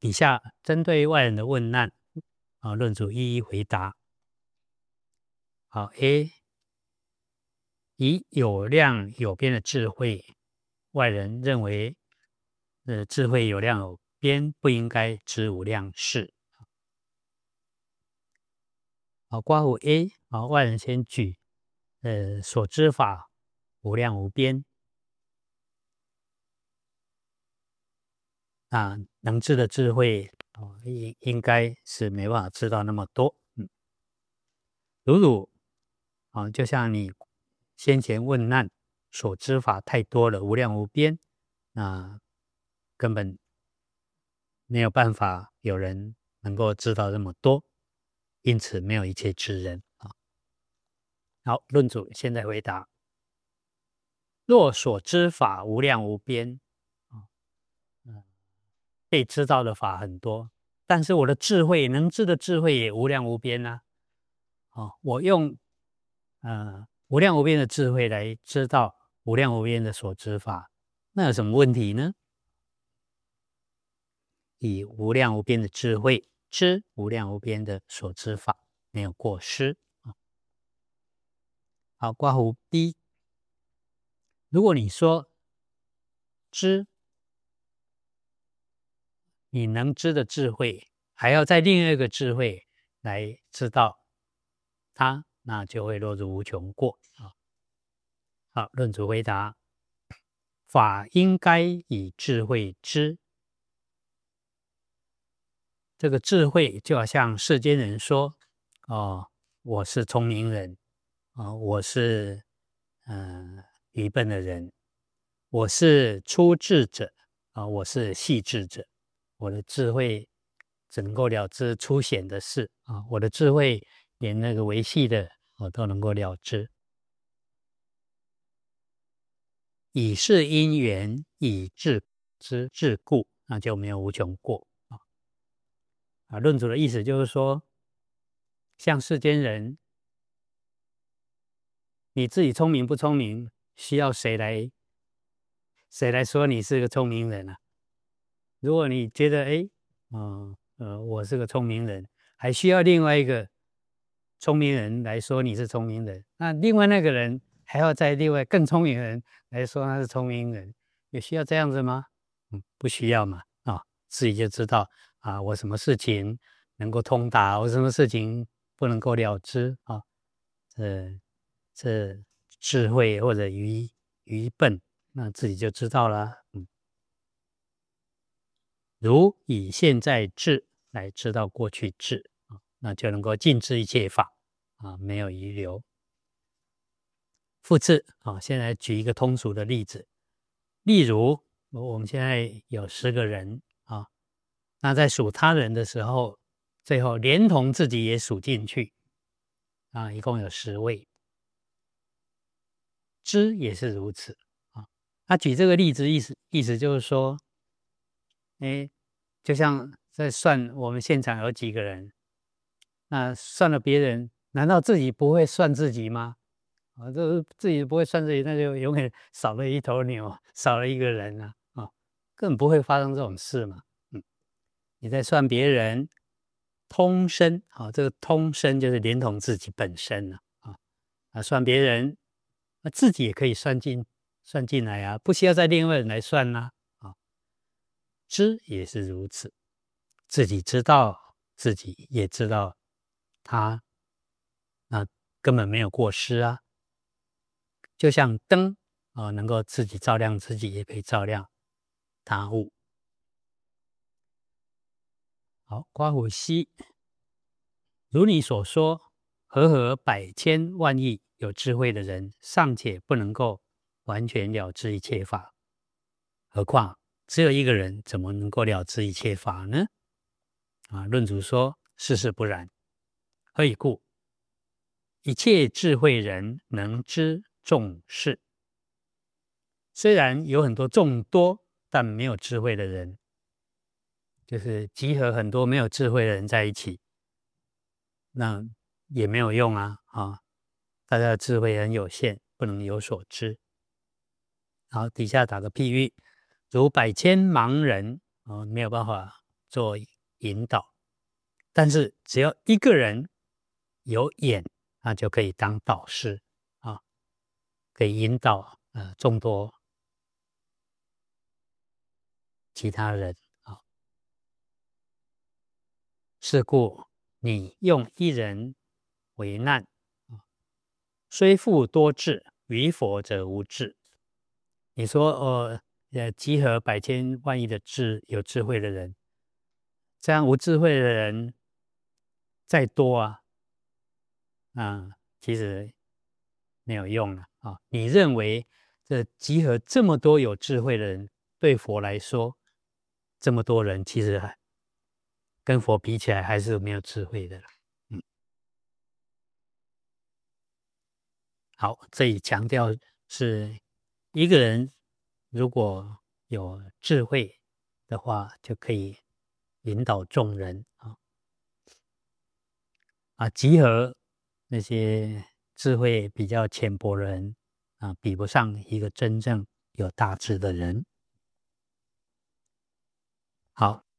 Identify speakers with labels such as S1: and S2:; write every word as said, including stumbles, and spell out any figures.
S1: 底下针对外人的问难啊，论主一一回答。好 ，A 以有量有边的智慧，外人认为，呃，智慧有量有边，不应该知无量事。好，括弧 A 好，外人先举，呃，所知法无量无边。啊，能知的智慧哦，应应该是没办法知道那么多。嗯，如汝啊，就像你先前问难所知法太多了，无量无边，那根本没有办法有人能够知道那么多，因此没有一切知人啊。好，论主现在回答：若所知法无量无边啊，嗯，被知道的法很多，但是我的智慧能知的智慧也无量无边啊。哦，我用呃无量无边的智慧来知道无量无边的所知法，那有什么问题呢？以无量无边的智慧知无量无边的所知法，没有过失啊。好，括弧 B， 如果你说知你能知的智慧，还要在另外一个智慧来知道它，那就会落入无穷过啊。好，论主回答：法应该以智慧知。这个智慧就好像世间人说：“哦，我是聪明人，哦，我是嗯、呃、愚笨的人，我是粗智者啊、哦，我是细智者，我的智慧只能够了知粗显的事啊、哦，我的智慧连那个微细的我、哦、都能够了知。以是因缘，以智之智故，那就没有无穷过。”啊，论主的意思就是说，像世间人，你自己聪明不聪明，需要谁来谁来说你是个聪明人啊？如果你觉得，哎，嗯呃，我是个聪明人，还需要另外一个聪明人来说你是聪明人，那另外那个人还要再另外更聪明的人来说他是聪明人，有需要这样子吗？嗯，不需要嘛，啊、哦，自己就知道啊，我什么事情能够通达，我什么事情不能够了知啊，这这智慧或者愚愚笨，那自己就知道了。嗯，如以现在智来知道过去智啊，那就能够尽知一切法啊，没有遗留。复次啊，现在举一个通俗的例子，例如我们现在有十个人啊，那在数他人的时候，最后连同自己也数进去啊，一共有十位。知也是如此啊。他举这个例子意思意思就是说，哎，就像在算我们现场有几个人，那算了别人，难道自己不会算自己吗？啊，这自己不会算自己，那就永远少了一头牛，少了一个人啊，啊，根本不会发生这种事嘛。嗯，你在算别人，通身，啊，这个通身就是连同自己本身了啊，啊，算别人，那自己也可以算进算进来啊，不需要再另外人来算啦、啊。知也是如此，自己知道自己也知道他，那根本没有过失啊。就像灯啊、呃，能够自己照亮自己，也可以照亮他物。好，刮胡吸，如你所说，和合百千万亿有智慧的人，尚且不能够完全了知一切法，何况只有一个人，怎么能够了知一切法呢？啊，论主说，事实不然。何以故？一切智慧人能知众事。虽然有很多众多，但没有智慧的人，就是集合很多没有智慧的人在一起，那也没有用啊！啊，大家的智慧很有限，不能有所知。好，底下打个譬喻，如百千盲人啊、哦，没有办法做引导。但是只要一个人有眼，那就可以当导师啊，可以引导呃众多其他人啊。是故你用一人为难，虽复多智，于佛则无智。你说哦，呃，集合百千万亿的智有智慧的人，这样无智慧的人再多啊，啊，其实没有用了啊。你认为这集合这么多有智慧的人，对佛来说，这么多人其实还跟佛比起来还是没有智慧的了。嗯，好，这里强调是一个人如果有智慧的话，就可以引导众人啊啊，集合那些智慧比较浅薄的人啊，比不上一个真正有大智的人。好。